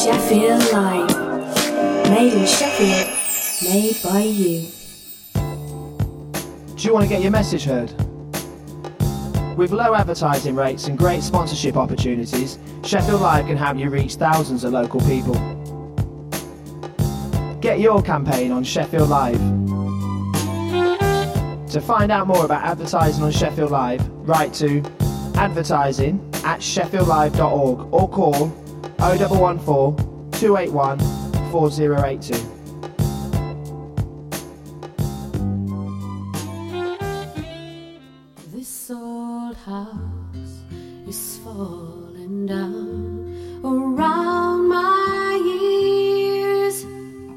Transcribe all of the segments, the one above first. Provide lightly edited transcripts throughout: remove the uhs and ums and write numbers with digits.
Sheffield Live. Made in Sheffield. Made by you. Do you want to get your message heard? With low advertising rates and great sponsorship opportunities, Sheffield Live can help you reach thousands of local people. Get your campaign on Sheffield Live. To find out more about advertising on Sheffield Live, write to advertising@sheffieldlive.org or call 0114 281 4082. This old house is falling down around my ears.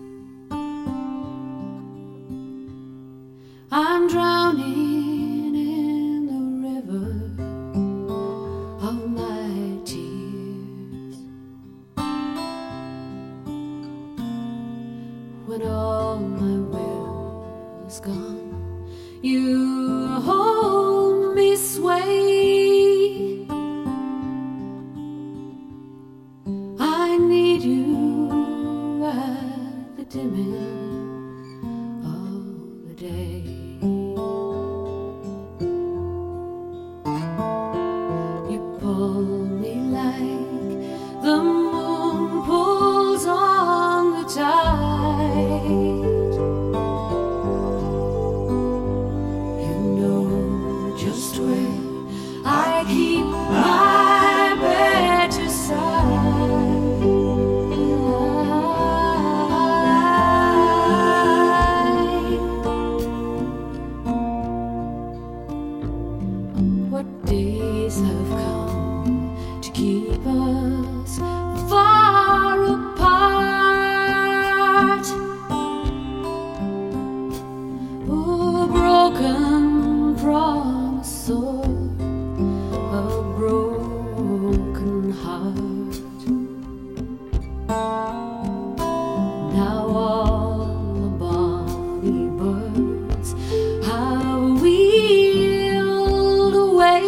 I'm drowning in the river of my tears. When all my will is gone, you hold me sway. I need you at the dimming of the day. You pull me like the moon pulls on the tide. Just where I keep my better side. What days have come to keep us far apart? Oh, broken promise, a broken heart. Now all the bonny birds have wheeled away.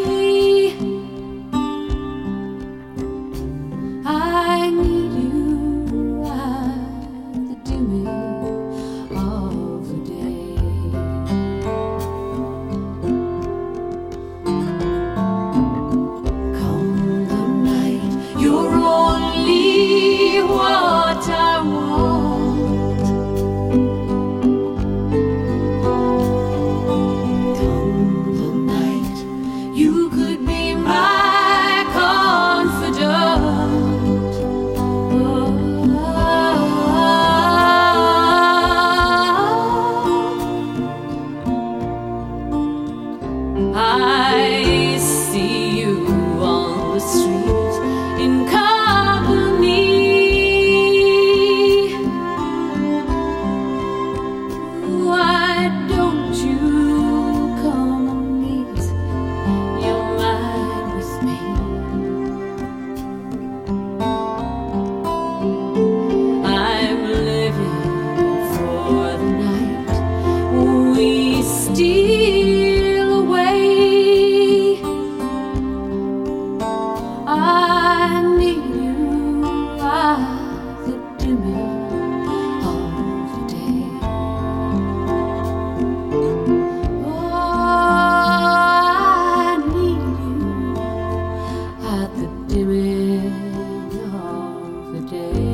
I need you at the dimming of the day. You're only what I want. Come the night, you could be my confidant. I see you on the street in company. Why don't you come and meet your mind with me? I'm living for the night we steal away. I need you at the dimming of the day. Oh, I need you at the dimming of the day.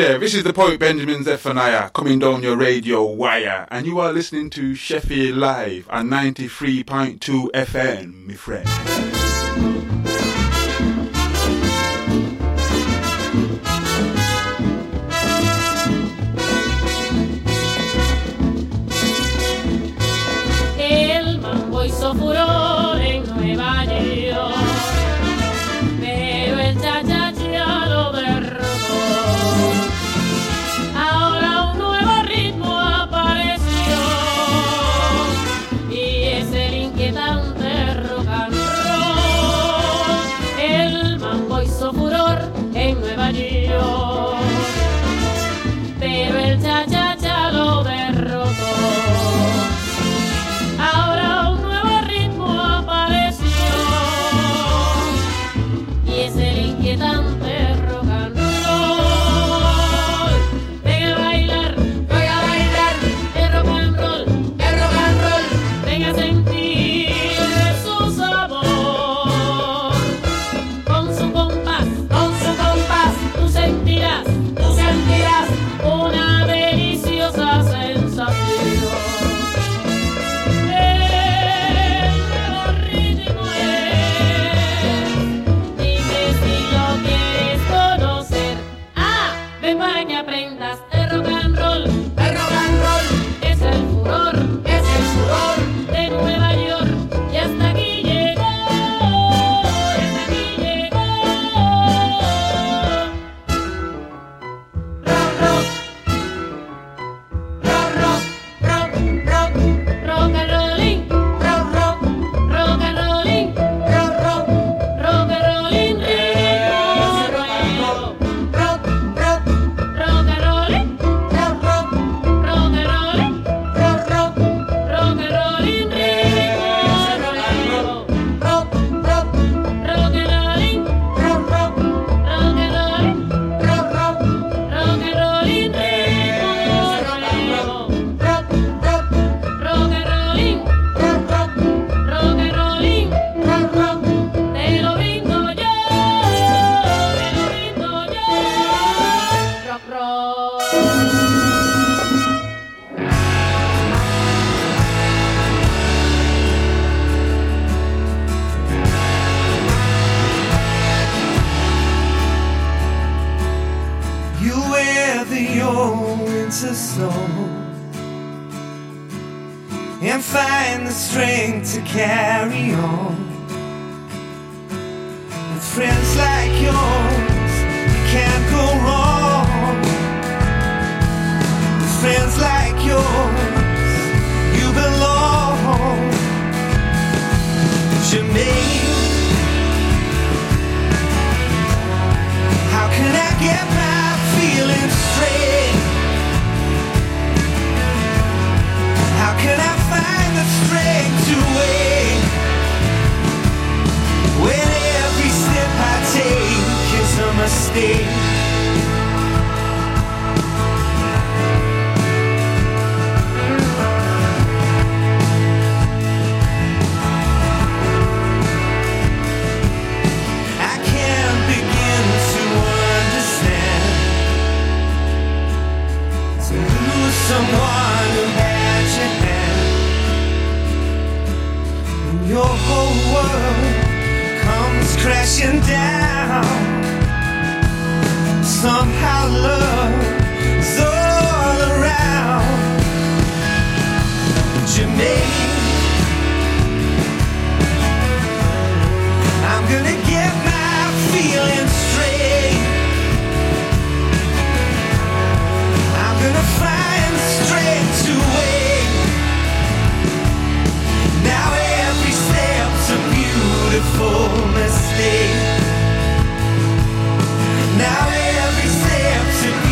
Yeah, this is the Poet Benjamin Zephaniah coming down your radio wire, and you are listening to Sheffield Live on 93.2 FM, my friend. El mambo hizo furor en Nueva York, pero el cha-cha-cha lo derrotó. Ahora un nuevo ritmo apareció y es el inquietante rock and roll. El mambo hizo furor en Nueva York, pero el cha-cha-cha lo derrotó. Ahora un nuevo ritmo apareció y es el inquietante rock and roll. Venga a bailar, el rock and roll, venga a sentir su sabor. Con su compás, tú sentirás una deliciosa sensación. Para que aprendas el rock and roll, es el furor de Nueva York, y hasta aquí llegó, rock and rolling, rock and rolling, rock and rolling, te lo brindo yo, rock, rock. You weather your winter storm and find the strength to carry on. With friends like yours, you can't go wrong. With friends like yours, you belong. Jermaine, how can I get my feelings straight? How can I find the strength to wait when every step I take is a mistake? I can't begin to understand to lose someone who had your hand. When your whole world comes crashing down, somehow love is all around. Jermaine, I'm gonna get my feelings straight. I'm gonna find strength to wait. Now every step's a beautiful mistake. Now every step's a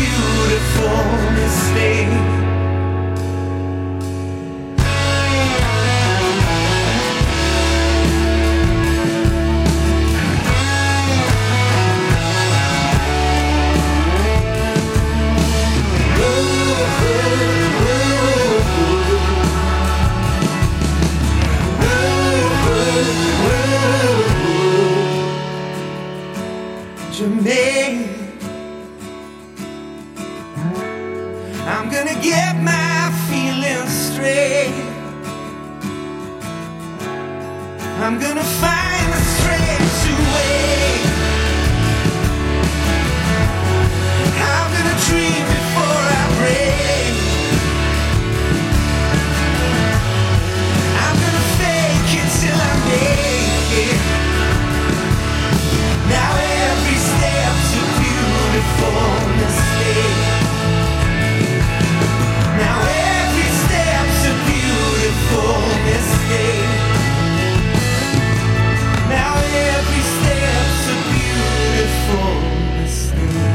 I'm gonna find the strength to wait. I'm gonna dream before I break. I'm gonna fake it till I make it. Now every step's a beautiful mistake. Now every step's a beautiful mistake. Now every step's a beautiful mistake.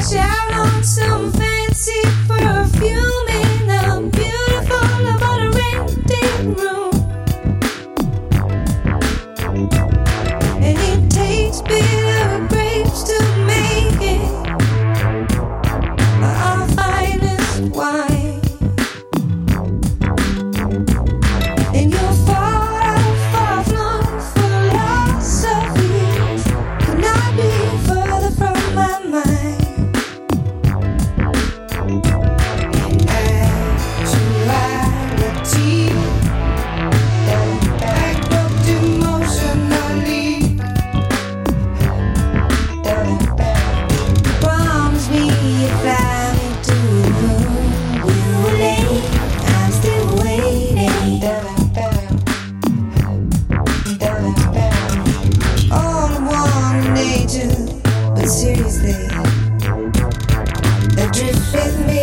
splash out on some fancy perfume in a beautiful but rented room. And it takes bitter grapes to make it our finest wine. And your far-flung philosophies could not be further from my mind. Actuality, bankrupt emotionally. Promise me you'd fly me to the moon. You were late, I'm still waiting. All I want in nature, but seriously, drift with me.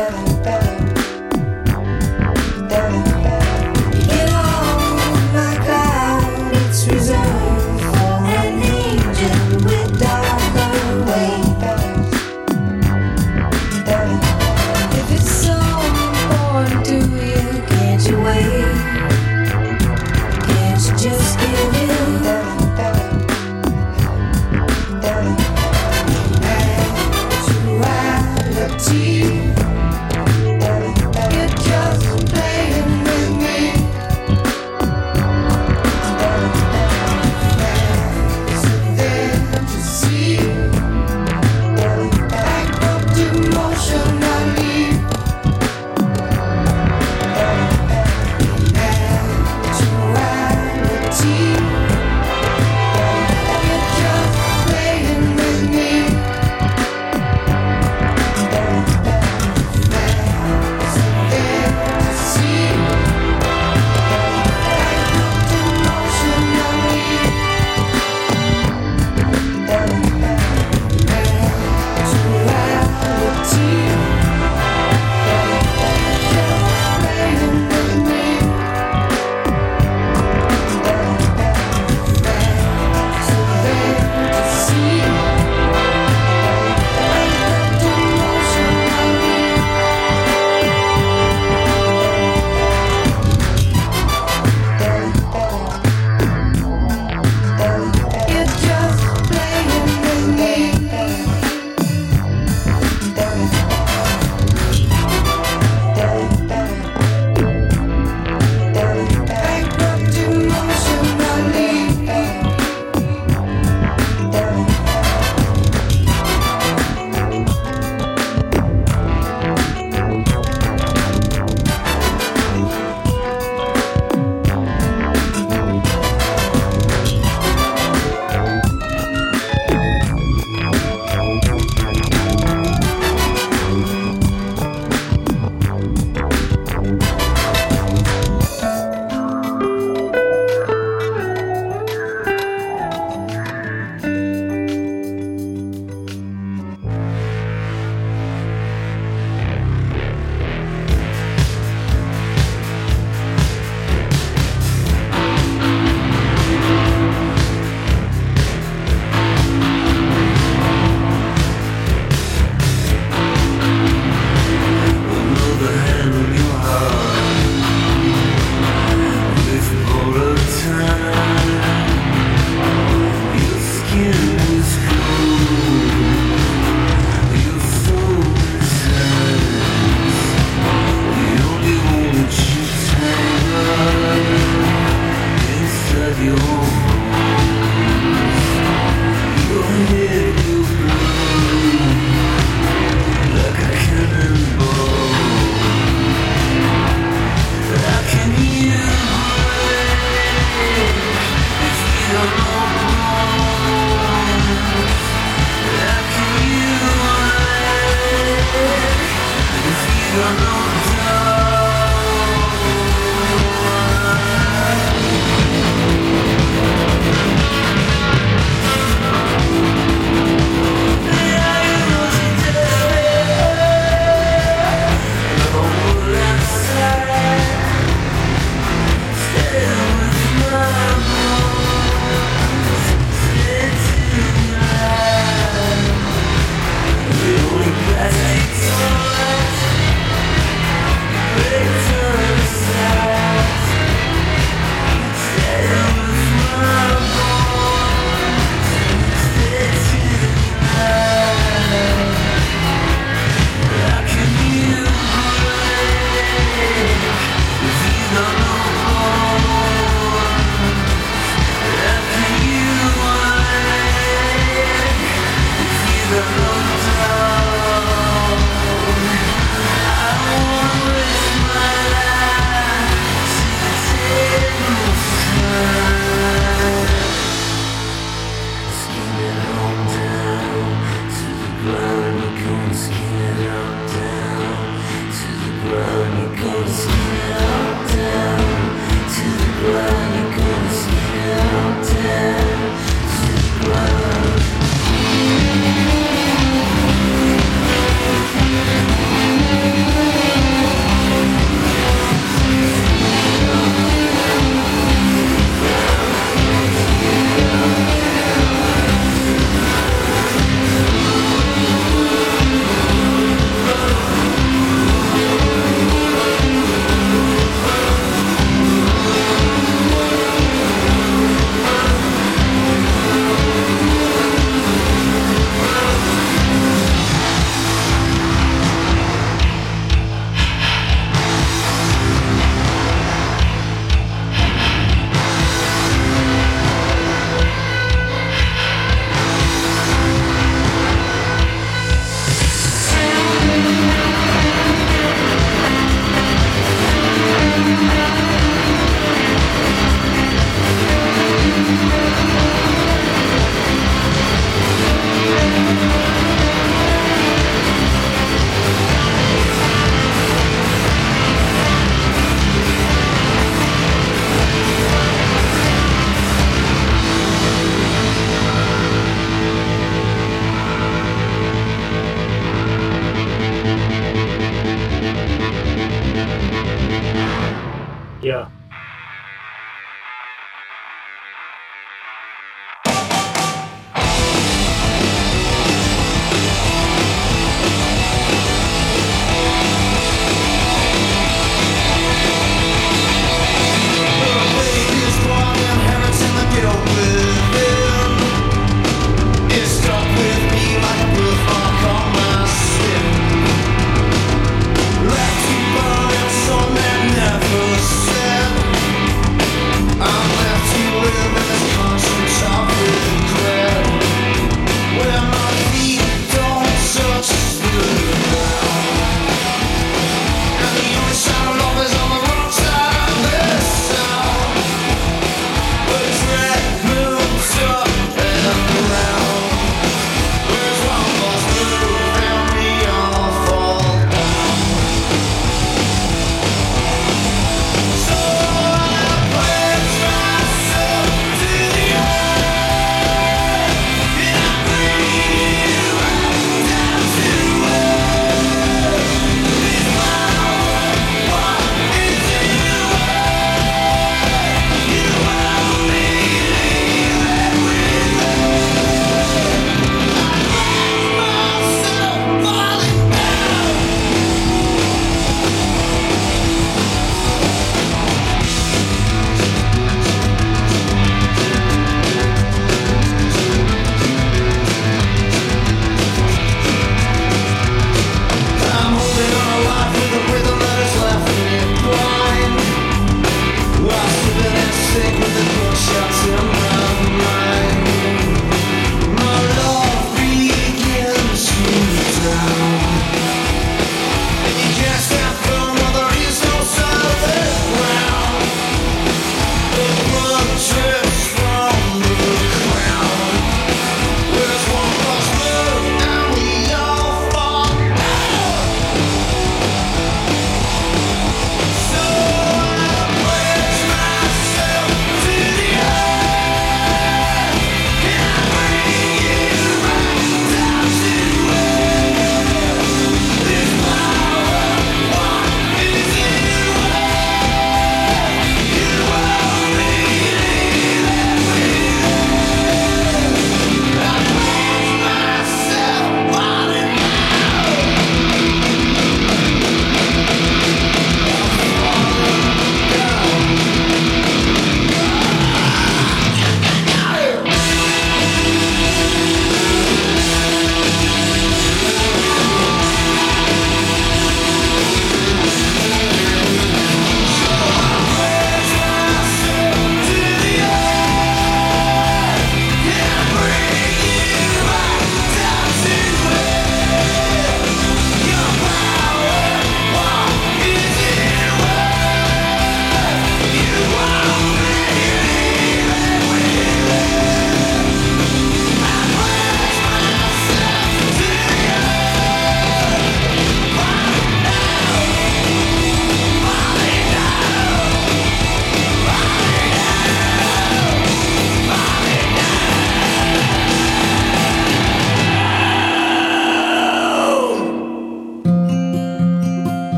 Get on my cloud, it's reserved for an angel with darker wings. If it's so important to you, can't you wait? Can't you just give in? Actuality, you're just playing with me. Fantasy, bankrupt emotionally. Actuality, you're just playing with me. Yeah. Left to burn, so that never said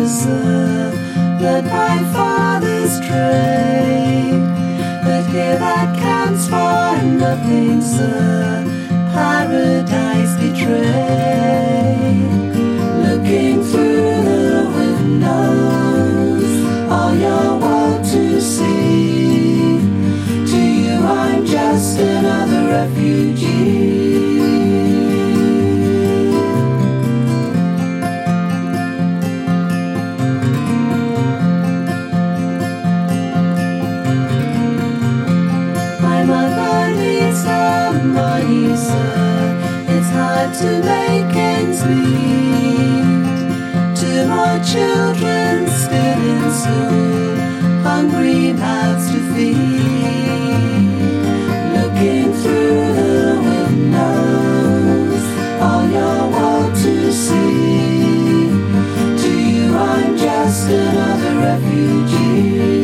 sir, learned my father's trade. But here that counts for nothing, sir, paradise betrayed. Looking through the windows, all your world to see. To you I'm just another refugee. My mother needs some money, sir. It's hard to make ends meet. 2 more children still in school, hungry mouths to feed. Looking through the windows, all your world to see. To you I'm just another refugee.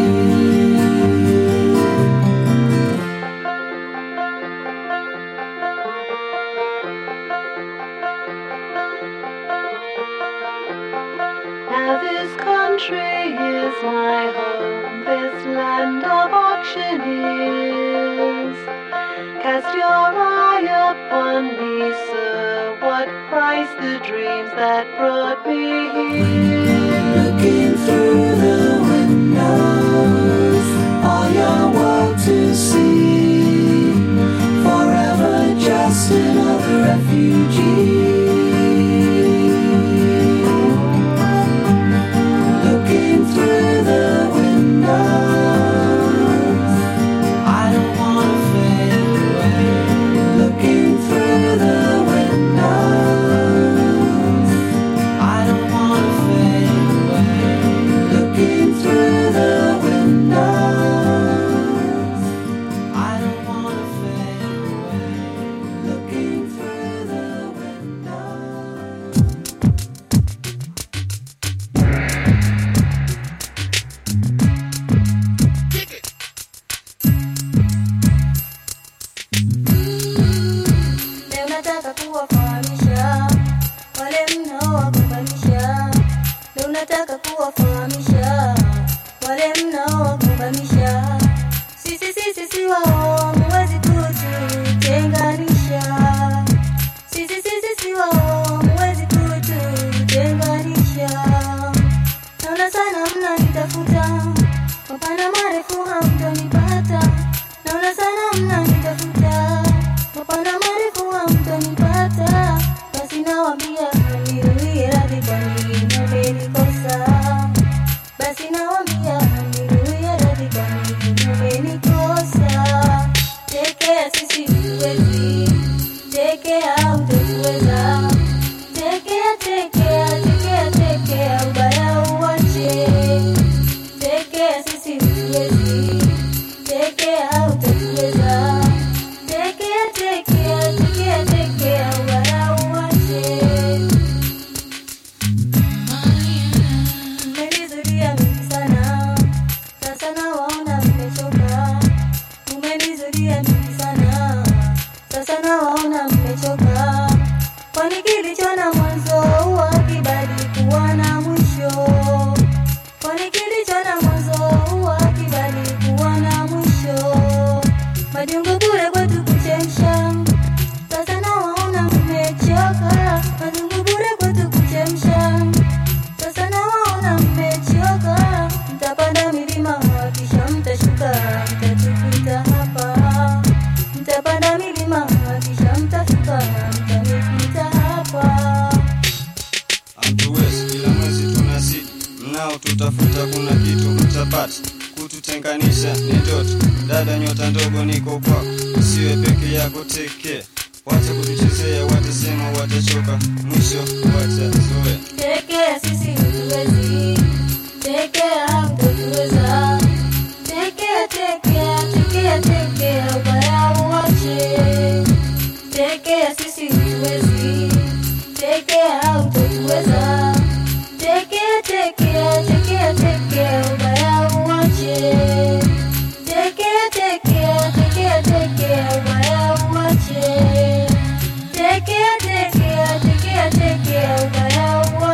Now this country is my home, this land of auctioneers. Cast your eye upon me, sir, what price the dreams that brought me here? Looking through the windows, all your world to see. Forever just another refugee. Through the windows, I don't wanna fade away. Looking through the windows, I don't wanna fade away. Looking through the windows, I don't wanna fade away. Looking through the windows. Nataka kuwafahamisha wale mnaogombamisha, sisi wao muwezi kututenganisha, sisi wao muwezi kututenganisha. Naona sana mnanitafuta, mapana marefu hamtanipata. Naona sana mnanitafuta, mapana marefu hamtanipata. Basi nawaambia niruie radhi kwa nini mmenikosa. Basi nawaambia niruie radhi kwa nini mmenikosa. Tekea sisi huwezi, tekea hutatuweza. Tekea ubaya uache. Tekea sisi huwezi, tekea hutatuweza. Tekea ubaya uache. Mmenizuia mingi sana, sasa nawaona mmechoka. Mmenizuia mingi sana, sasa nawaona mmechoka. Kwani kilicho na mwanzo hakibali kuwa na mwisho. Kwani kilicho na mwanzo hakibali kuwa na mwisho. Majungu bure kwetu kuchemsha, sasa nawaona mmechoka. Majungu bure kwetu kuchemsha, sasa nawaona mmechoka. Mtapanda milima kisha mtashuka, mtatukuta hapa. Mtapanda milima kisha mtashuka, mtanikuta hapa. Hatuwezi kila mwezi tunazidi, mnao tutafuta kuna kitu mtapata. Kututenganisha ni ndoto, dada nyota ndogo niko kwako. Usiwe peke yako, take care. Wacha kutuchezea, watasema watachoka, mwisho watazoea. Tekea sisi hutuwezi, tekea hutatuweza. Tekea ubaya uache. Tekea sisi hutuwezi, tekea hutatuweza. Tekea ubaya uache. Tekea ubaya uache. Tekea ubaya uache.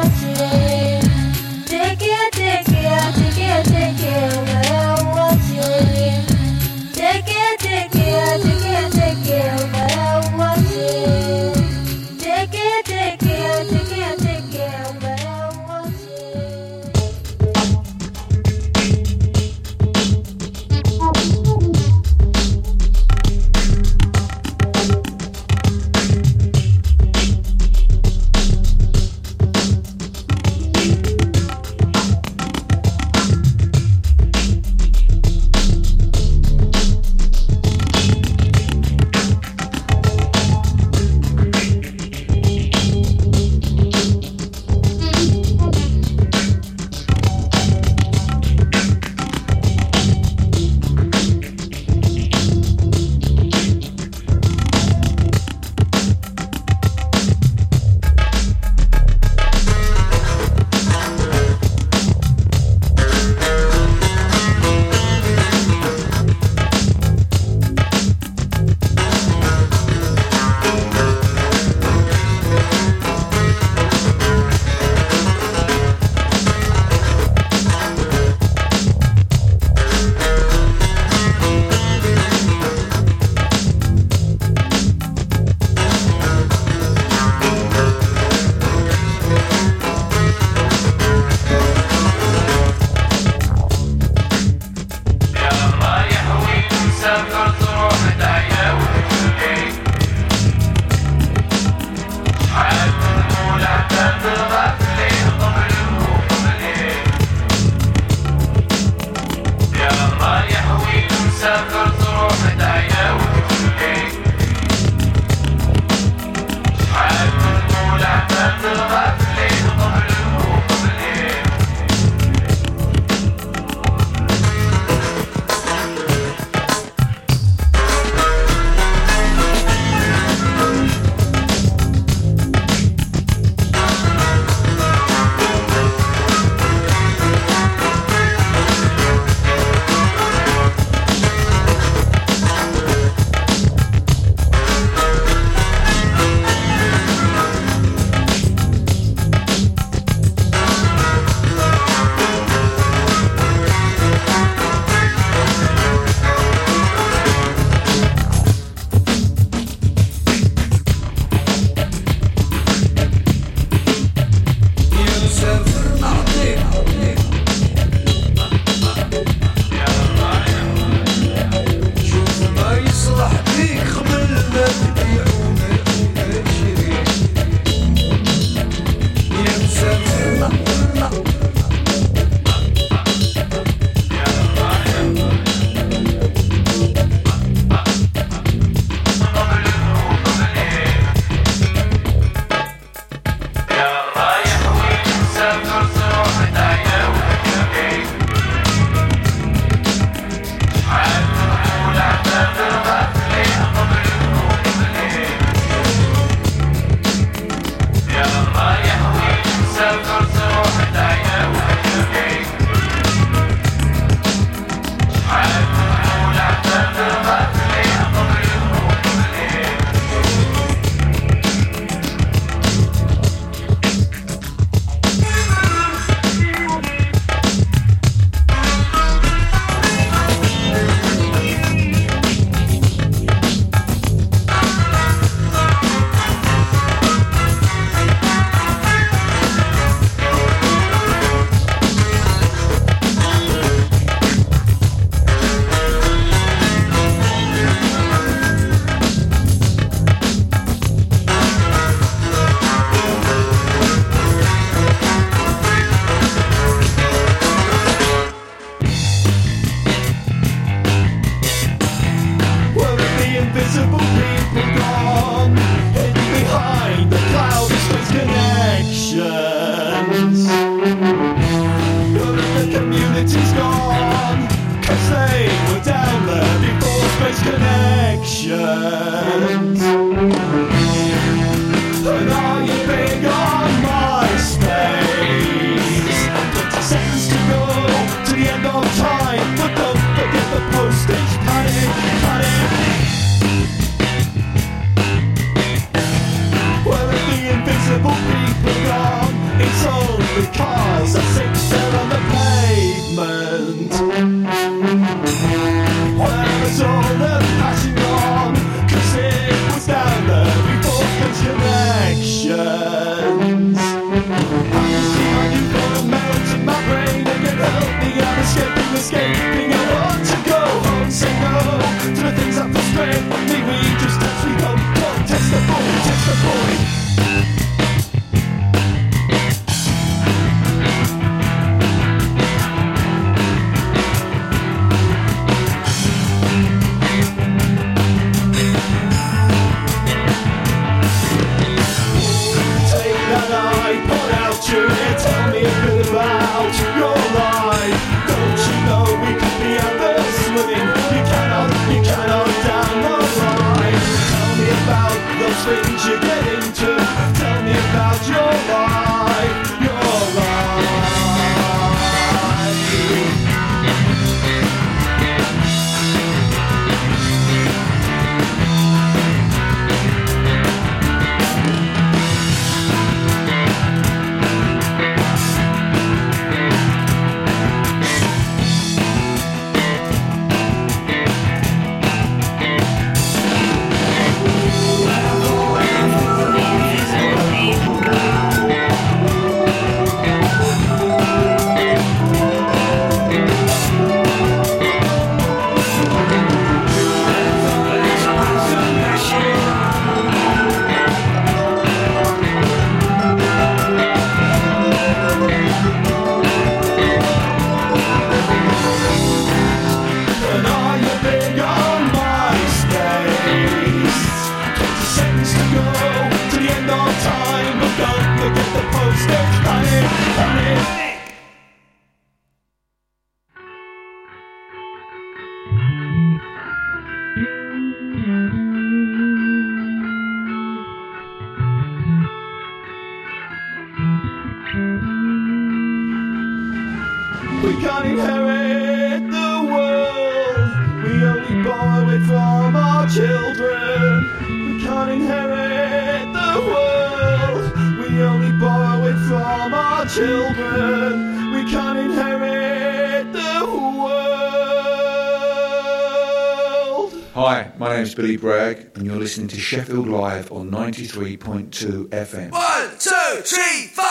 We can't inherit the world. We only borrow it from our children. We can't inherit the world. We only borrow it from our children. We can't inherit the world. Hi, my name's Billy Bragg, and you're listening to Sheffield Live on 93.2 FM. 1, 2, 3, 4.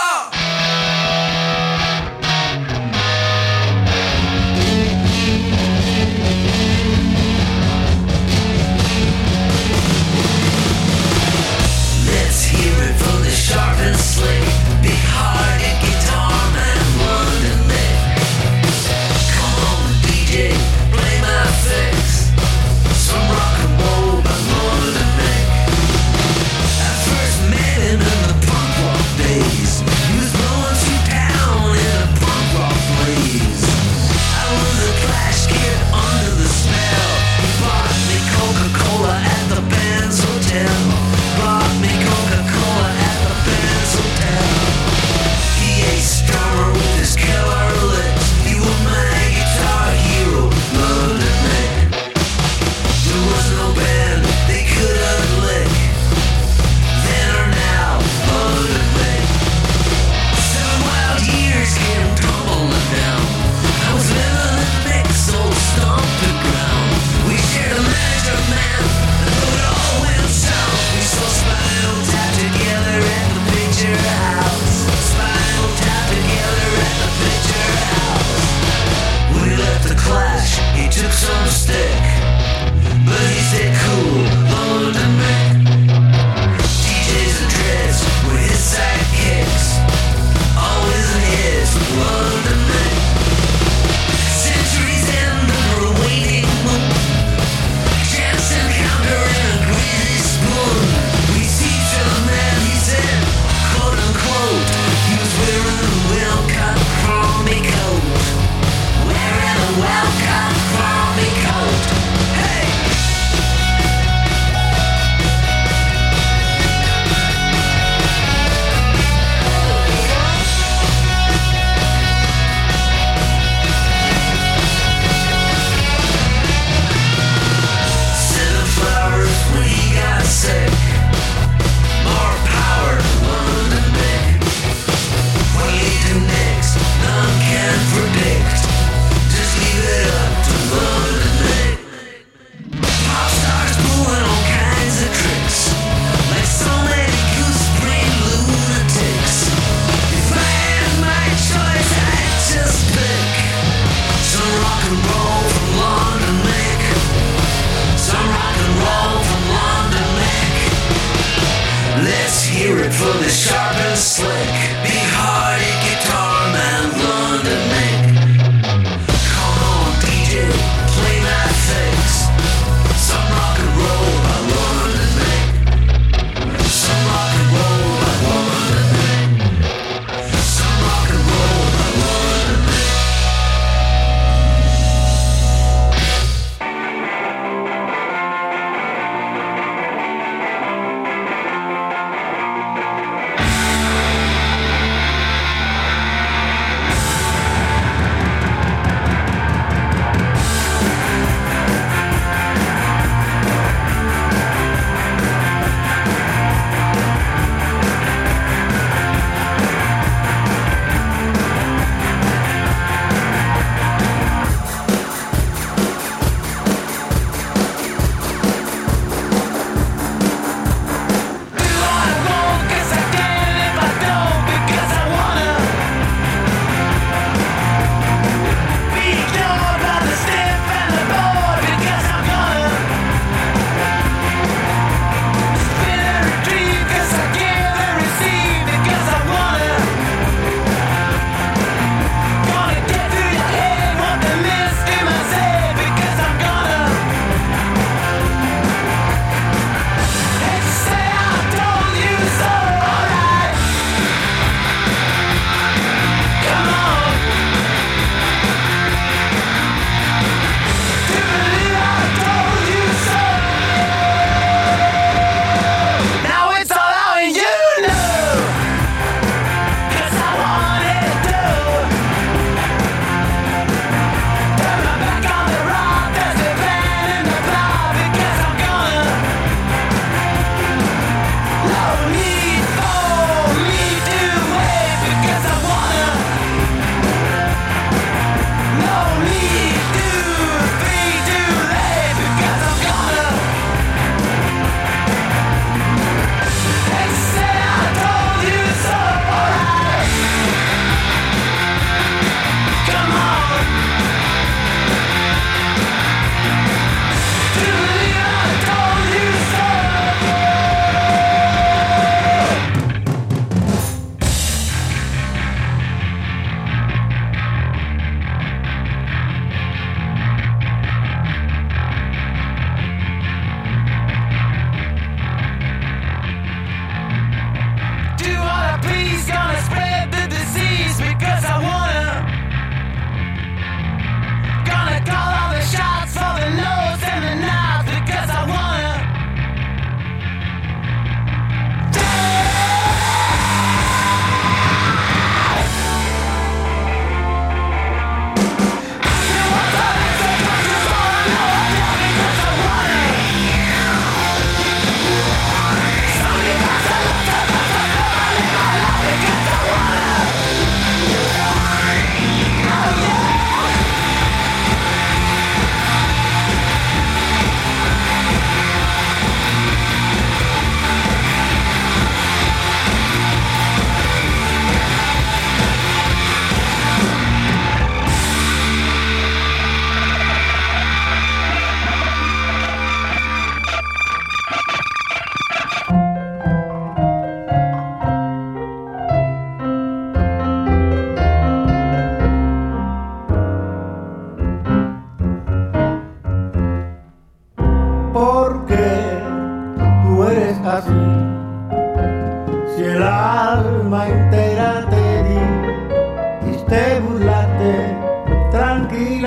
Let's hear it from the sharp and slick, big-hearted guitar man, London Nick. Come on, DJ, play my fix. Some rock and roll by London Nick. I first met him in the punk rock days. He was blowing through town in a punk rock blaze. I was a Clash kid under the spell. He bought me Coca-Cola at the band's hotel. Bought me Coca-Cola at the band's hotel. He ate Stromer with his killer lips. He was my guitar hero, London Nick. There was no band they couldn't lick. Then or now, London Nick. 7 wild years came tumbling down. I was living in Nick's old stomping ground. We shared a manager man, and though it all went south, we saw Spinal Tap together at the picture house. Spinal Tap together at the picture house. When he left the Clash, he took some stick, but he stayed cool, London Nick. DJs and dreads were his sidekicks, always in his London Nick. Centuries in under a waiting moon, chance encounter in a greasy spoon. We see each other, man, he said, quote unquote. He was wearing a well-cut crummy coat. Wearing a well-cut crummy coat. Hey!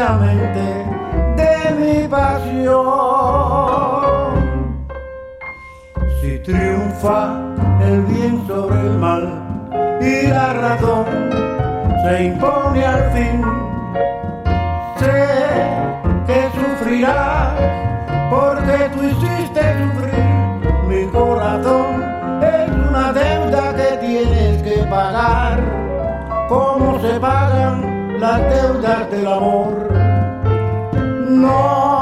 extrañamente de mi pasión. Si triunfa el bien sobre el mal y la razón se impone al fin, sé que sufrirás porque tú hiciste sufrir mi corazón. Es una deuda que tienes que pagar, como se pagan las deudas del amor. No